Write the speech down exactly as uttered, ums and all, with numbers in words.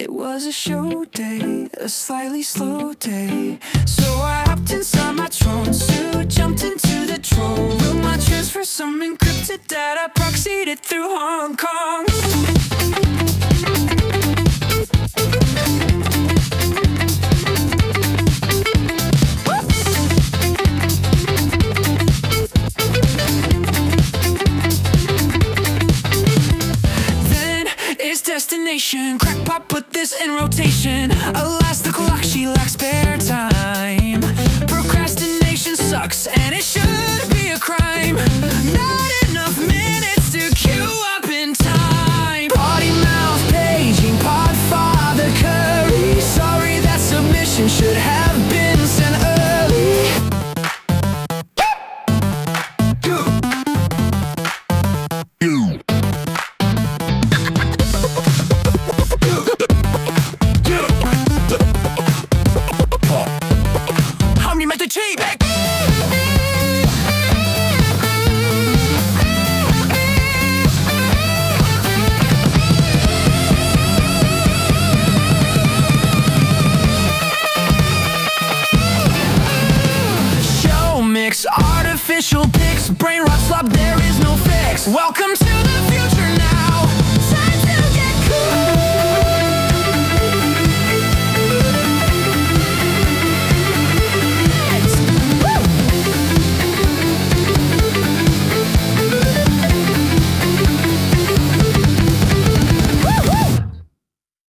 It was a show day, a slightly slow day. So I hopped inside my Tron suit, jumped into the throne room. I transferred some encrypted data, proxied it through Hong Kong. Destination, crackpot put this in rotation. Alas, the clock, she lacks spare time. Procrastination sucks, and it should be a crime. Not enough minutes to queue up in time. Potty mouth paging, Podfather Curry. Sorry, that submission should have been sent early. You. Cheap. Show mix, artificial pics, brain rot slop, there is no fix. Welcome to the future.